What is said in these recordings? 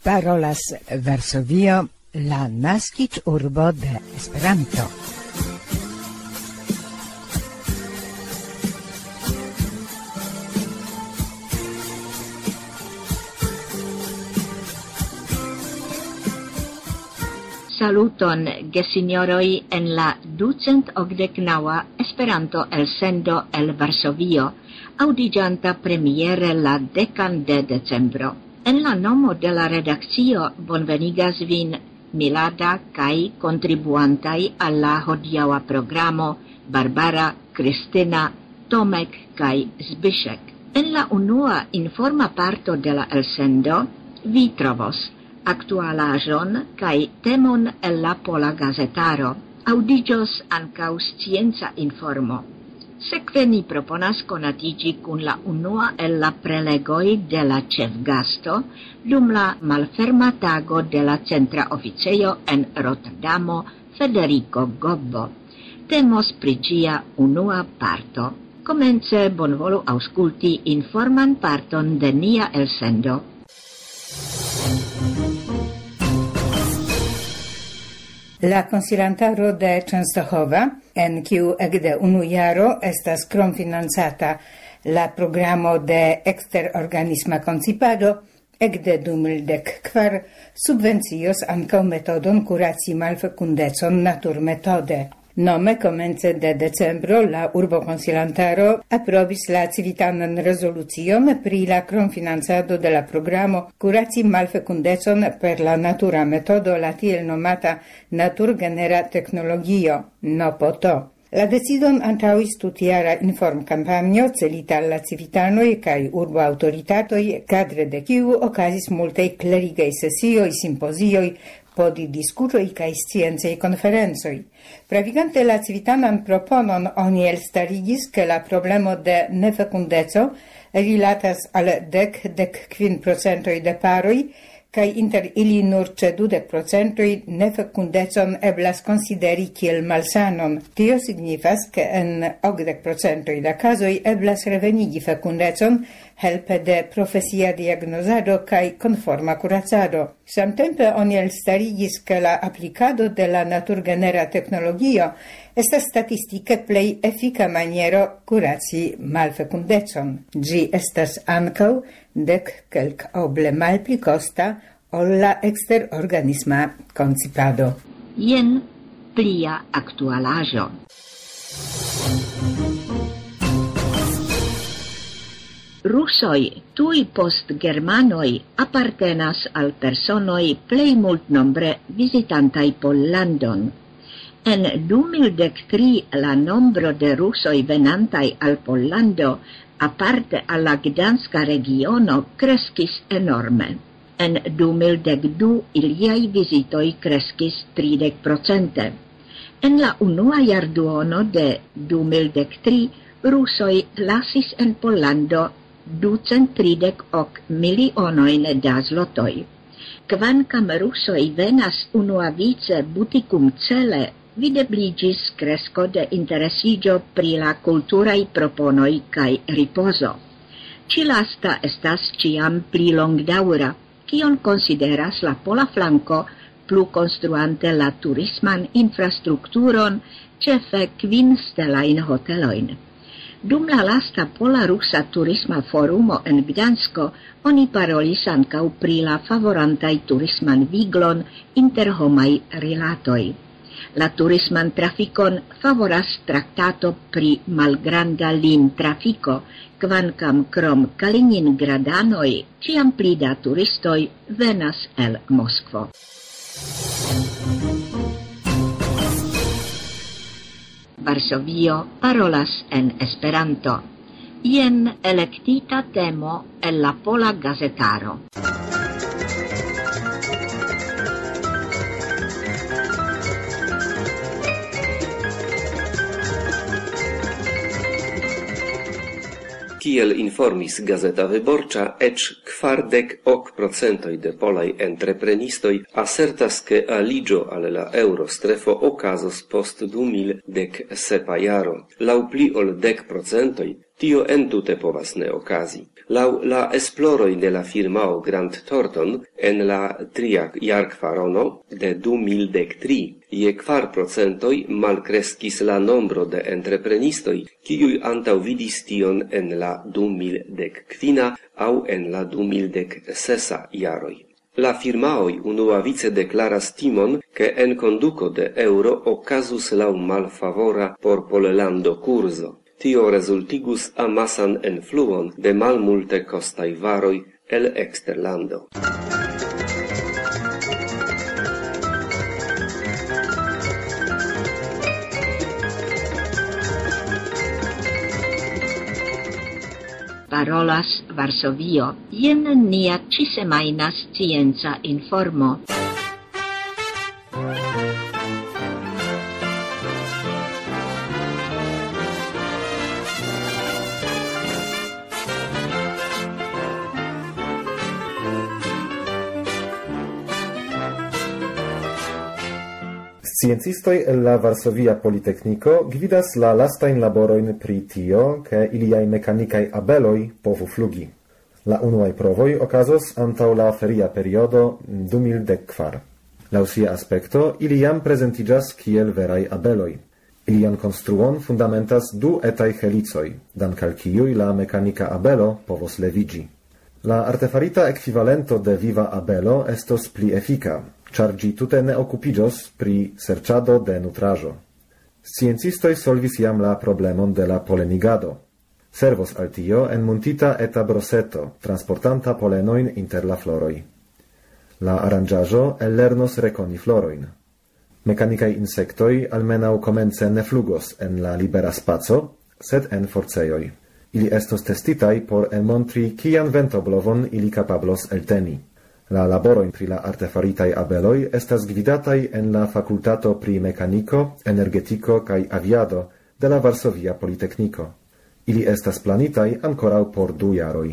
Parolas Varsovio, la naskiĝurbo de Esperanto. Saluton, gesignoroj, en la 289 Esperanto elsendo el Varsovio, audiĝanta premiere la 10 de decembro. En la nomo de la redakcio bonvenigas vin Milada kaj kontribuantaj al la hodiaŭa programo Barbara, Kristina, Tomek kaj Zbyszek. En la unua informa parto de la elsendo vi trovos aktualaĵon kaj temon el la Pola Gazetaro. Aŭdiĝos ankaŭ scienca informo. Sekve ni proponas konatiĝi kun la unua el la prelegoj de la ĉefgasto dum la malferma tago de la centra oficejo en Rotterdamo, Federico Gobbo. Temos pri ĝia unua parto. Komence bonvolu aŭskulti informan parton de nia elsendo. La konsilantaro de Częstochowa, en kiu ekde unu jaro estas kromfinancata la programo de eksterorganisma koncipado, ekde 2014 subvencios ankaŭ metodon kuraci malfekundecon naturmetode. Nome komence de decembro la urbokonsilantaro aprobis la civitanan rezolucion pri la kromfinancado de la programo kuraci malfekundecon per la natura metodo, la tiel nomata naturgenera teknologio, NOPOTO. La decidon antaŭis tutjara informkampanjo celita al la civitanoj kaj urboaŭtoritatoj, kadre de kiu okazis multaj klerigaj sesioj, simpozioj, diskutoj kaj sciencaj konferencoj. Pravigante la civitanan proponon oni elstarigis, ke la problemo de nefekundeco rilatas al 10-15% de paroj, kaj inter ili nur ĉe 20% nefekundecon eblas konsideri kiel malsanon. Tio signifas, ke en 80% da kazoj eblas revenigi fekundecon helpe de profesia diagnozado kaj konforma kuracado. Samtempe oni elstarigis, ke la aplikado de la naturgenera teknologio estas statistike plej efika maniero kuraci malfekundecon. Ĝi estas ankaŭ 10 malpli kosta ol la eksterorganisma koncipado. Jen plia aktualaĵo. Rusoj tuj post germanoj apartenas al personoj plej multnombre vizitantaj Pollandon. En 2013 la nombro de rusoj venantaj al Pollando aparte alla Gdanska regiono kreskis enorme. En 2012 iliaj vizitoj kreskis 30%. En la unua jarduono de 2013 rusoj lasis en Pollando 230 milionojn da zlotoj. Kvankam rusoj venas unuavice butikumcele, videbliĝis kresko de interesiĝo pri la kulturaj proponoj kaj ripozo. Ĉi lasta estas ĉiam pli longdaŭra, kion konsideras la pola flanko, plu konstruante la turisman infrastrukturon, ĉefe 5 stelajn hotelojn. Dum la lasta pola-rusa turisma forumo en Gdansko, oni parolis ankaŭ pri la favorantaj turisman viglon interhomaj rilatoj. La turisman trafikon favoras traktato pri malgranda lim-trafiko, kvankam krom Kaliningradanoj ĉiam pli da turistoj venas el Moskvo. Varsovio parolas en Esperanto. Jen elektita temo el la Pola Gazetaro. Kiel informis Gazeta Wyborcza, ecz 40% de polaj entreprenistoj asertas, ke aliĝo al la eurostrefo okazos post 2017 jaro. Laŭ pli ol 10% Tio entute povas ne okazi. Lau la esploroi de la firmao Grant Thornton en la tria jarkvarono de 2013 je 4% malkreskis la nombro de entreprenistoi, kiuj antaŭvidis tion en la 2015 aŭ en la 2016 jaroj. La firmaoj unuavice deklaras timon, ke en konduko de euro okazus laŭ malfavora por Pollando kurzo. Tio rezultigus amasan enfluon de malmulte kostaj varoj el eksterlando. Parolas Varsovio, jen nia ĉisemajna scienca informo. Sciencistoj el la Varsovia Politechniko gvidas la lastajn laborojn pri tio, ke iliaj mekanikaj abeloj povu flugi. La unuaj provoj okazos antaŭ la feria periodo 2014. Laŭ sia aspekto, ili jam prezentiĝas kiel veraj abeloj. Ilian konstruon fundamentas du etaj helicoj, dank al kiuj la mekanika abelo povos leviĝi. La artefarita ekvivalento de viva abelo estos pli efika, ĉar ĝi tute ne okupiĝos pri serĉado de nutraĵo. Sciencistoj solvis jam la problemon de la polenigado. Servos al tio enmuntita eta broseto, transportanta polenojn inter la floroj. La aranĝaĵo ellernos rekoni florojn. Mekanikaj insektoj almenaŭ komence ne flugos en la libera spaco, sed en forcejoj. Ili estos testitaj por enmontri kian ventoblovon ili kapablos elteni. La laborojn pri la artefaritaj abeloj estas gvidataj en la fakultato pri mekaniko, energetiko kaj aviado de la Varsovia Politechniko. Ili estas planitaj ankoraŭ por 2 jaroj.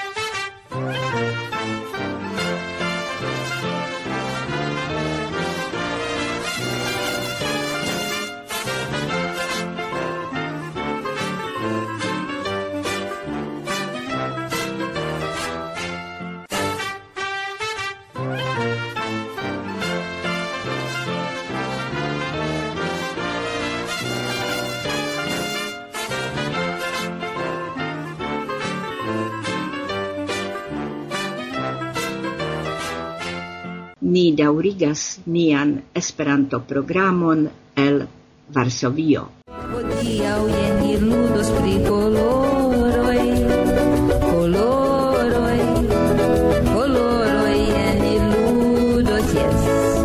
Ni daŭrigas nian Esperanto-programon el Varsovio. Hodiaŭ jen ni ludos pri koloroj, koloroj, koloroj, jen ni ludos, jes.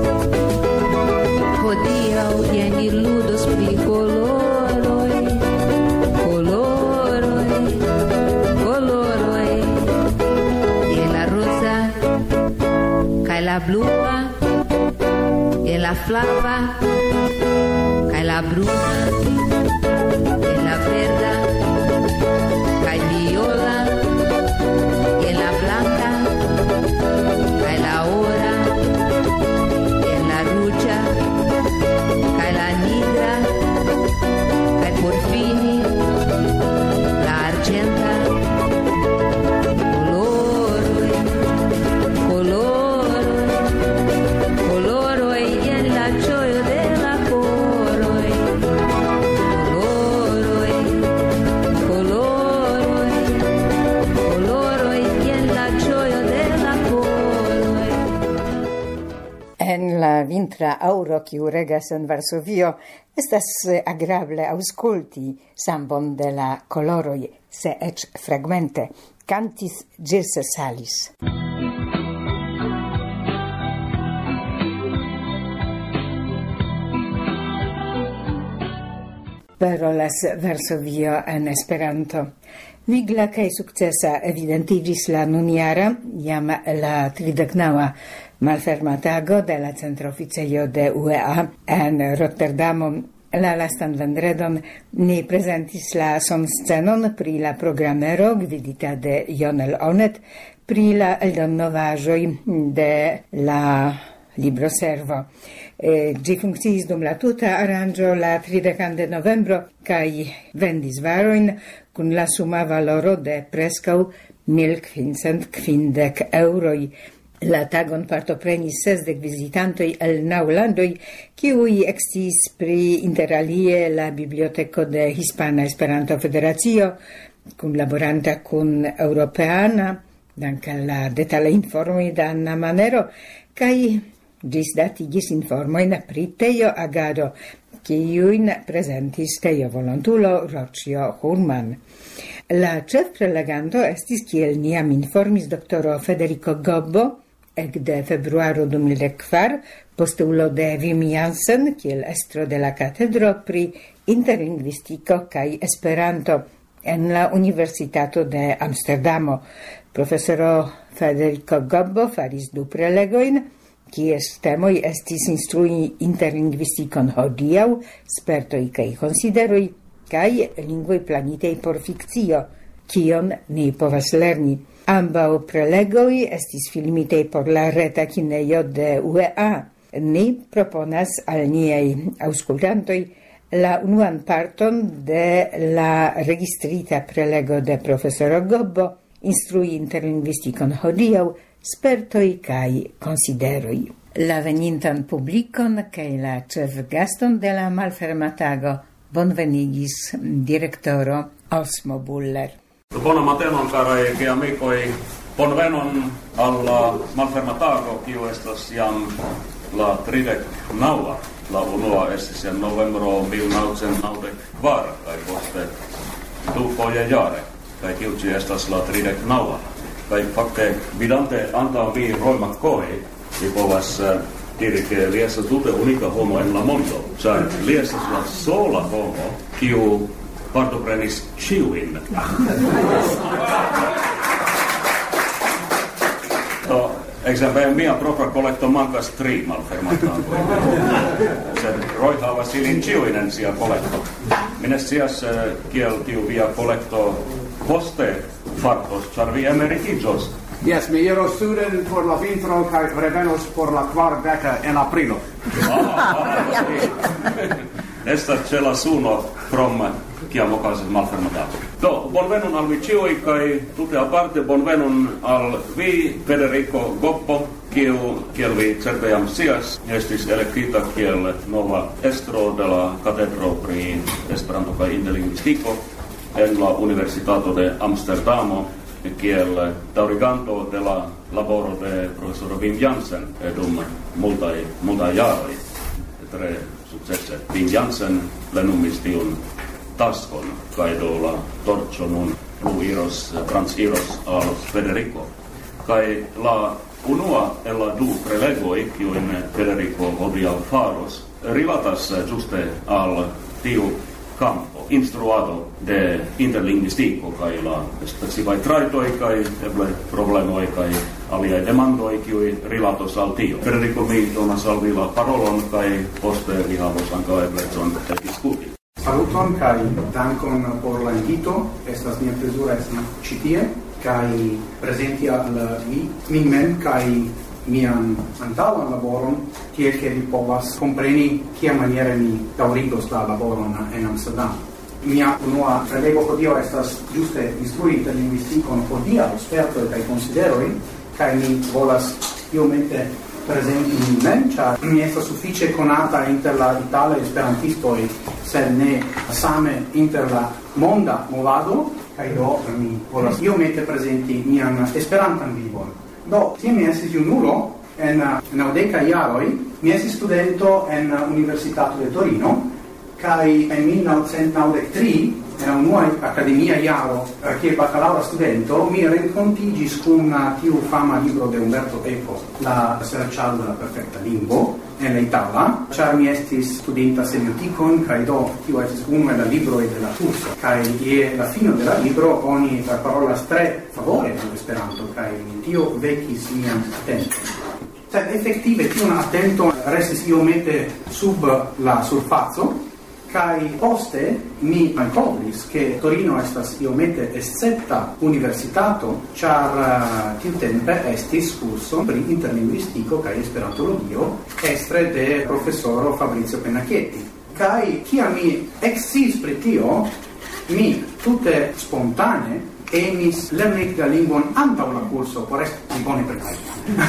Hodiaŭ jen ni ludos pri koloroj, koloroj, koloroj, jen la rosa kaj la blua, jen la flava kaj la bruna, jen la verda kaj viola, jen la blanca kaj la ora, jen la ruĝa kaj la nigra kaj por fini la arĝenta. En la vintra auro kiu regas en Varsovio estas agrable aŭskulti sambon de la koloroj, se eĉ fragmente, cantis Gilles Salis. Parolas Varsovio en Esperanto. Vigla kaj sukcesa evidentiĝis la nunjara, jam la 39. malferma tago de la centroficejo de UEA en Rotterdamo. La lastan vendredon ni prezentis la sonscenon pri la programero gvidita de Jonel Onet pri la eldonnovaĵoj de la libro servo. Gi funkciis dum la tuta aranĝo la 30 de novembro kaj vendis varojn kun la suma valoro de preskaŭ 1550 euroj. La tagon partoprenis 60 visitantoj el 9 landoj, kiuj eksciis pri interalie la biblioteko de Hispana Esperanto Federacio, kunlaboranta kun Europeana, dank al la detala informoj de Anna Manero, kaj ĝisdatigis informojn pri Tejo Agado, kiujn prezentis Tejo volontulo Rocio Hurman. La ĉefpreleganto estis, kiel niam informis doktoro Federico Gobbo, ekde februaro 2004, posteulo de Wim Jansen, kiel estro de la katedro pri interlingvistiko kaj Esperanto en la Universitato de Amsterdamo. Profesoro Federico Gobbo faris 2 prelegojn, kies temoj estis instrui interlingvistikon hodiaŭ, spertoj kaj konsideroj, kaj lingvoj planitej por fikcio, kion ni povas lerni. Ambaŭ prelegoj estis filmitej por la reta kinejo de UEA. Ni proponas al niaj aŭskultantoj la unuan parton de la registrita prelego de profesoro Gobbo, instrui interlingvistikon hodiaŭ, spertoj kaj konsideroj. La venintan publikon kaj la ĉefgaston de la malferma tago bonvenigis direktoro Osmo Buller. Buona matenon, carai amicoi. Bonvenon alla malferma tago, kiu estas jam la 39. La unua estis en novembro 1994, kaj poste 2 foje jare, kaj tiu ĉi estas la 39. Kaj fakte vidante antaŭ vi Roy McCoy, vi povas diri ke li estas tute unika homo en la mondo, ĉar li estas la sola homo kiu partoprenis ĉiujn. Ekzemple, mia propra kolekto mankas 3 malfermatagoj. Sed Roy havas ilin ĉiujn en sia kolekto. Mi ne scias kiel tiu via kolekto poste fartos, ĉar vi emeritiĝos. Yes, mi iros suden por la vintro kaj revenos por la 40 en aprilo. Estas ĉe la suno krom kiam okazas malfermatago. Do, bonvenon al vi ĉiuj kaj tute aparte bonvenon al vi, Federico Gobbo, kiel vi certe jam scias, estis elektita kiel nova estro de la katedro pri Esperanto kaj interlingvistiko en la Universitato de Amsterdamo, kiel daŭriganto de la laboro de profesoro Wim Jansen dum multaj jaroj. Tre sukcese. Wim Jansen plenumis tiun taskon, kaj do la torĉo nun transiros al Federico. Kaj la unua el la 2 prelegoj, kiujn Federico hodiaŭ faros, rilatas ĝuste al tiu campo, instruado de interlingvistiko kaj la specifaj trajtoj kaj eble problemoj kaj aliaj demandoj, kiuj rilatos al tio. Federico, mi donas al vi la parolon kaj poste vi havos ankaŭ eblecon diskuti. Saluton kaj dankon por la invito. Estas mia plezuro esti ĉi tie kaj prezenti al vi min mem kaj mian antaŭan laboron, tiel ke vi povas kompreni kiamaniere mi daŭrigos la laboron en Amsterdam. Mia unua prelego hodiaŭ estas ĝuste instrui interlingvistikon hodiaŭ, spertoj kaj konsideroj, kaj mi volas iomete prezenti min mem, ĉar mi estas sufiĉe konata inter la italaj esperantistoj, sed ne same inter la monda movado, kaj do mi volas iomete prezenti mian esperantan vivon. Do, tie mi estis junulo en 90 jaroj, mi estis studento en Universitato de Torino, kaj en 1993, en la unua akademia jaro, kiel bakalaŭra studento, mi renkontiĝis kun tiu fama libro de Umberto Eco, La serĉado de la perfekta lingvo, en la itala, ĉar mi estis studenta semiotikon, kaj do tio estis unu el la libroj de la kurso. Kaj je la fino de la libro oni parolas tre favore de Esperanto, kaj tio vekis mian atenton. Sed efektive tiun atenton restis iomete sub la surfaco, Kai poste mi malkovris che Torino estas iomete escepta universitato, char tiutempe estis curso pri interlinguistico kai esperantologio estre de professoro Fabrizio Pennacchietti. Kai kia mi exis pri tio, mi tutte spontane emis lerni la lingvon antaŭ la curso por esti bone preparita.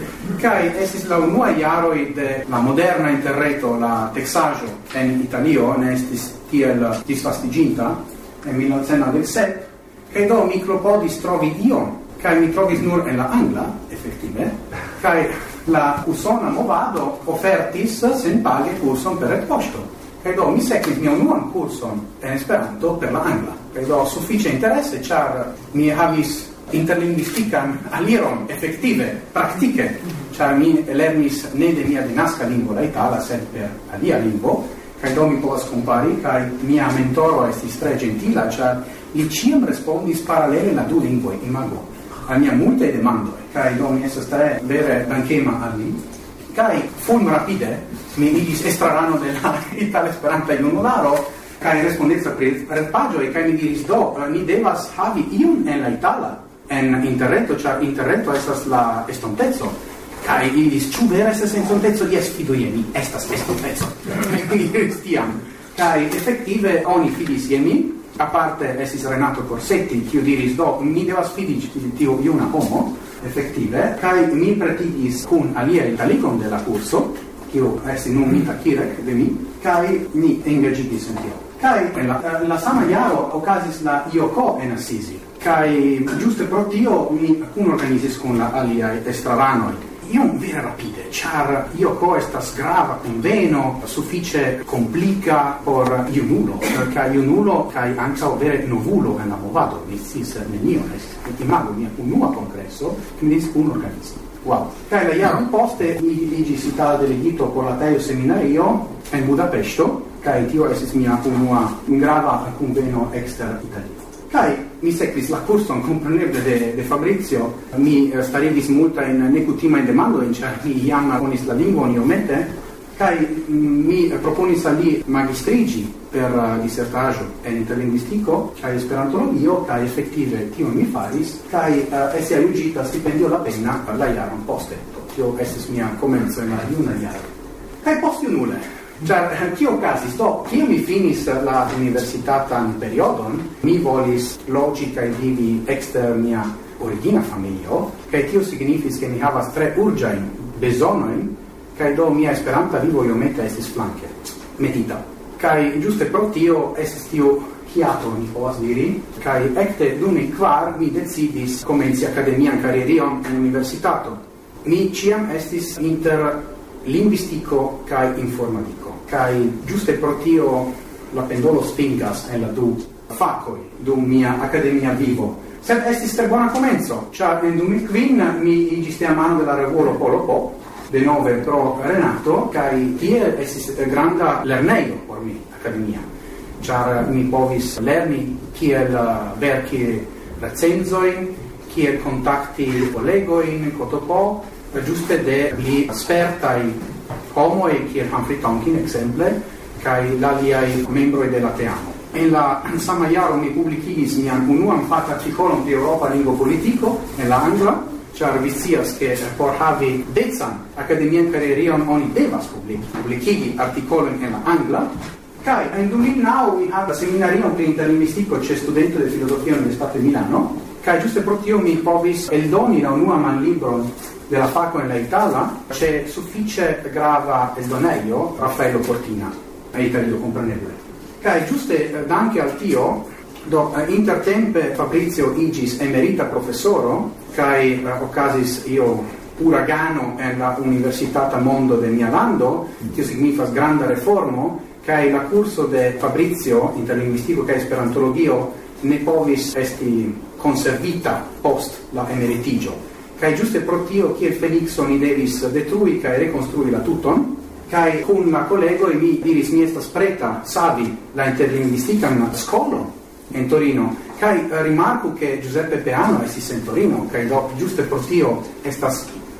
Kai estis la unua jaroj de la moderna interreto, la teksaĵo en Italio ne estis tiel disvastiĝinta en 1997, kaj do mi klopodis trovi ion, kaj mi trovis nur en la angla, efektive, kaj la usona movado ofertis senpage kurson per retpoŝto. Kaj do mi sekvis mian unuan kurson en Esperanto per la angla. Kaj do sufiĉe interese, ĉar mi havis interlinguistikan aliron efektive, praktike, ĉar mi lernis ne de mia denaska lingvo, la itala, sed per alia lingvo, kaj do mi povas kompari, kaj mia mentoro estis tre gentila, ĉar li ĉiam respondis paralele la du lingvoj, imago, al mia multaj demandoj, kaj do mi estas tre vere dankema al li. Kai fulm rapide mi igis estrarano de la Itala Esperanta junularo kai respondeca pri retpaĝoj kai mi diris do ni devas havi iun en la itala en interreto, ĉar interreto estas la estonteco. Kai ili diris ĉu vere estas estonteco? Jes, fidu je mi, estas estonteco. Mi diris tiam. Kai efektive oni fidis je mi. Aparte estis Renato Corsetti, kiu diris do mi devas fidi tiu juna homo. Effettive, kai mi pretigis kun alia italicon de la curso, kiu estis nomita Kirek de mi, kai mi engagigis en tio. Kai en la sama jaro okazis la IOCO en Assisi, kai giuste pro tio mi kunorganizis kun la aliaj estraranoj. Iom vere rapide, ĉar IOCO estas grava kunveno, sufiĉe komplika por junulo, kaj junulo kaj ankaŭ vere novulo en la movado, mi sciis nenion. Imago mia unua kongreso, mi diris kunorganizi. Wow. Kaj la jaro poste mi iĝis itala delegito por la Tejo Seminario en Budapeŝto, kaj tio estis mia unua grava kunveno ekster Italio. Kai mi sekvis la kurson kompreneble de Fabrizio, mi starigis multajn nekutimajn demandojn, ĉar mi jam konis la lingvon iomete, kai mi proponis al li magistriĝi per disertaĵo en interlingvistiko kaj esperantologio, kaj efektive tion mi faris, kaj esti aljuĝita stipendio Lapenna la jaron poste. Tio estis mia komenco en la juna jaro. Kaj postjunule, ĉar kio okazis? Do, kiam mi finis la universitatan periodon, mi volis loĝi kaj vivi ekster mia origina familio, kaj tio signifis, ke mi havas tre urĝajn bezonojn, kaj do mia esperanta vivo iomete estis flanke metita. Kaj ĝuste pro tio estis tiu hiato, mi povas diri, kaj ekde 2004 mi decidis komenci akademian karieron en universitato. Mi ĉiam estis inter linguistico kaj informadiko. Kaj ĝuste pro tio la pendolo svingas en la du fakoj dum mia akademia vivo. Sed estis tre bona komenco, ĉar en 2005 mi iĝis teamano de la revuo Polo Po, denove pro Renato, kaj tiel estis granda lernejo por mi, akademia, ĉar mi povis lerni kiel verki recenzojn, kiel kontakti kolegojn, kotopo, ĝuste de pli spertaj homoj kiel Humphrey Tonkin, ekzemple, kaj la aliaj membroj de la teamo. En la sama jaro mi publikigis mian unuan fakartikolon pri Eŭropa lingvopolitiko en la angla, ĉar vi scias ke por havi decan akademian karieron oni devas publikigi artikolon en la angla. Kaj en 2009 mi havas seminarion pri interlingvistiko ĉe studento de filozofio en Universitato de Milano, kaj ĝuste pro tio mi povis eldoni la unuan manlibron de la fako en la itala ĉe sufiĉe grava eldonejo Raffaello Cortina, en Italio kompreneble. Kaj ĝuste danke al tio, do intertempe Fabrizio iĝis emerita profesoro, kaj okazis io uragano en la universitata mondo de mia lando, tio signifas granda reformo, kaj la kurso de Fabrizio interlingvistiko kaj esperantologio ne povis esti konservita post la emeritiĝo. Kaj ĝuste pro tio kiel Fenikso ni devis detrui kaj rekonstrui la tuton, kaj kun la kolegoj mi diris mi estas preta savi la interlingvistikan skolon en Torino, kaj rimarku ke Giuseppe Peano estis en Torino, kaj do ĝuste pro tio estas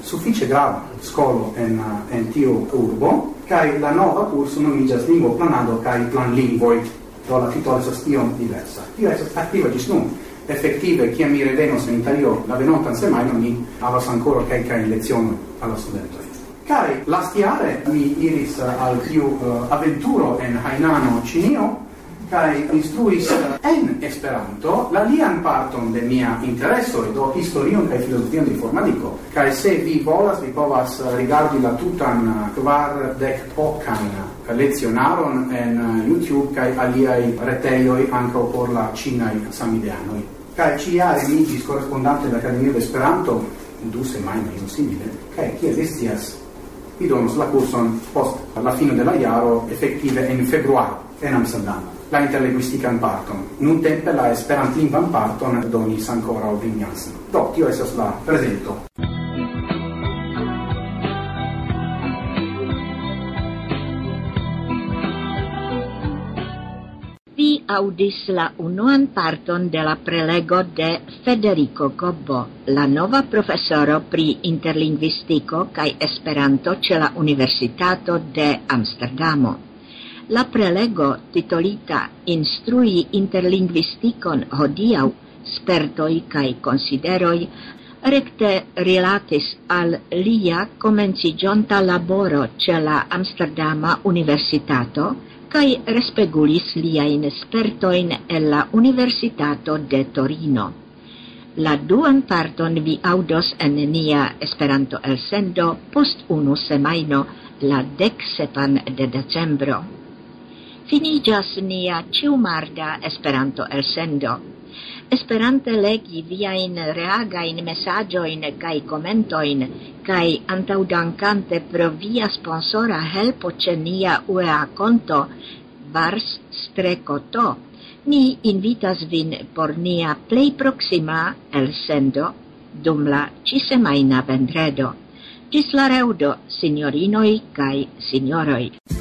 suffice grava scolo en tiu urbo, kai la nova curso nomigas lingvo planado kai planlingvoi, do la titolo estas iom diversa. Tio estas aktiva ĝis nun. Effettive, kiam mi revenos en Italio la venontan semajnon, mi havas ankoraŭ kelkajn lecionojn al la studentoj. Kaj lastjare mi iris al tiu aventuro en Hainano, Ĉinio, kaj instruis en Esperanto la lian parton de mia intereso, do historion kaj filozofion de informadiko. Kaj se vi volas, vi povas rigardi la tutan 40 lecionaron en YouTube kaj aliaj retejoj ankaŭ por la ĉinaj samideanoj. Kaj ĉiare mi iĝis korespondante de Akademio de Esperanto 2 semajnoj io simile, kaj kiel vi scias, mi donos la kurson post la fino de la jaro, efektive en februaro en Amsterdam. La interlinguistikan parton. Nuntempe la esperantlingvan parton donis ankoraŭ Wim Jansen. Do, tio estas la prezento. Vi audis la unuan parton de la prelego de Federico Gobbo, la nova profesoro pri interlingvistiko kaj Esperanto ĉe la Universitato de Amsterdamo. La prelego titolita Instrui interlingvistikon hodiaŭ, spertoj kaj konsideroj, rekte rilatis al lia komenciĝonta laboro ĉe la Amsterdama Universitato kaj respegulis liajn spertojn en la Universitato de Torino. La duan parton vi audos en nia Esperanto elsendo post 1 semajno, la 17 de decembro. Finiĝas nia ĉiumarda Esperanto elsendo. Esperante legi viajn reagajn mesaĝojn kaj komentojn, kaj antaŭdankante pro via sponsora helpo ĉe nia UEA konto Vars-to, ni invitas vin por nia plej proksima elsendo dum la ĉisemajna vendredo. Ĝis la reŭdo, sinjorinoj kaj sinjoroj.